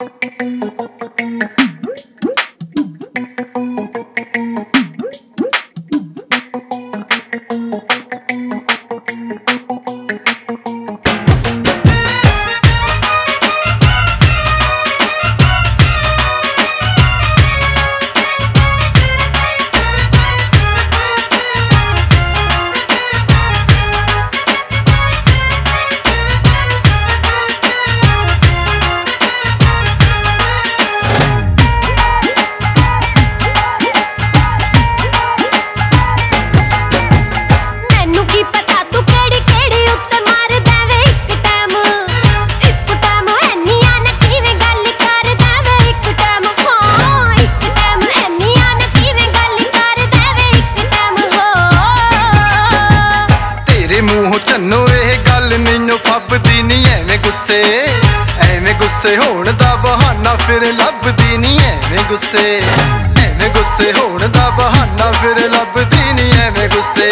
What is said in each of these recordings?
चन्नो ये गल मैनू फबदी नी एवें गुस्से होण दा बहाना फिर लभदी नी एवें गुस्से होण दा बहाना फिर लभदी नी एवें गुस्से।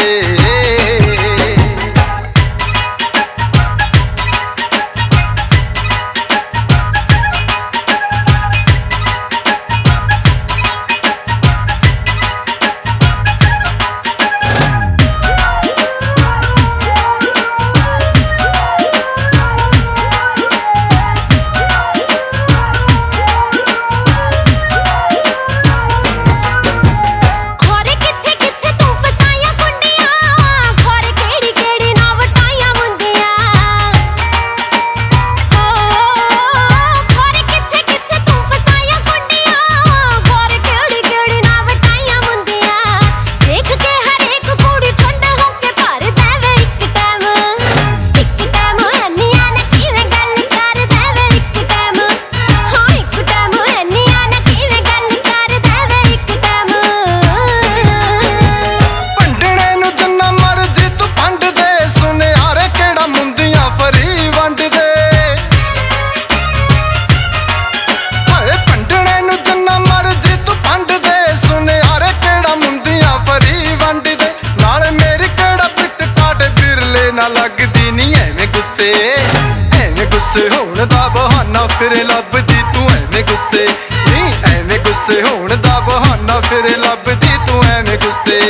लगदी नी एवें गुस्से होण दा बहाना फिर लभदी तू एवें गुस्से नी एवें गुस्से होण दा बहाना फिर लभदी तू एवें गुस्से।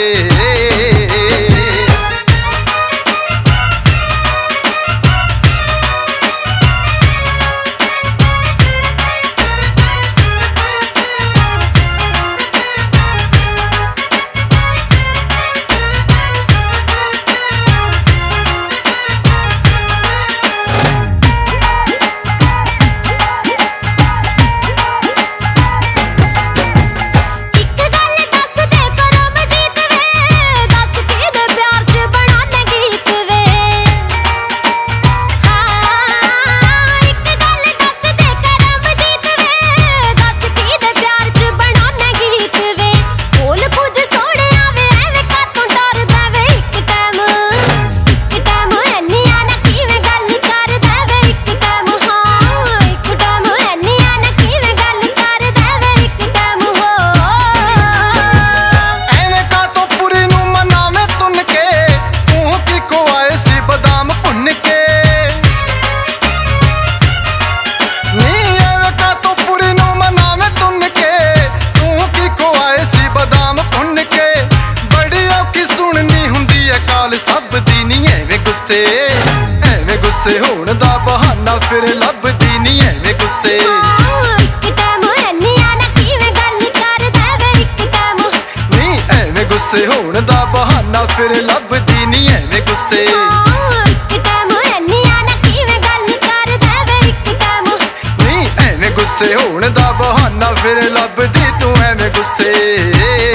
लभदी नी एवें गुस्से होण दा बहाना फिर लभदी नी एवें गुस्से। नी एवें गुस्से होण दा बहाना फिर लभदी नी एवें गुस्से। नी एवें गुस्से होण दा बहाना फिर लभदी तू एवें गुस्से।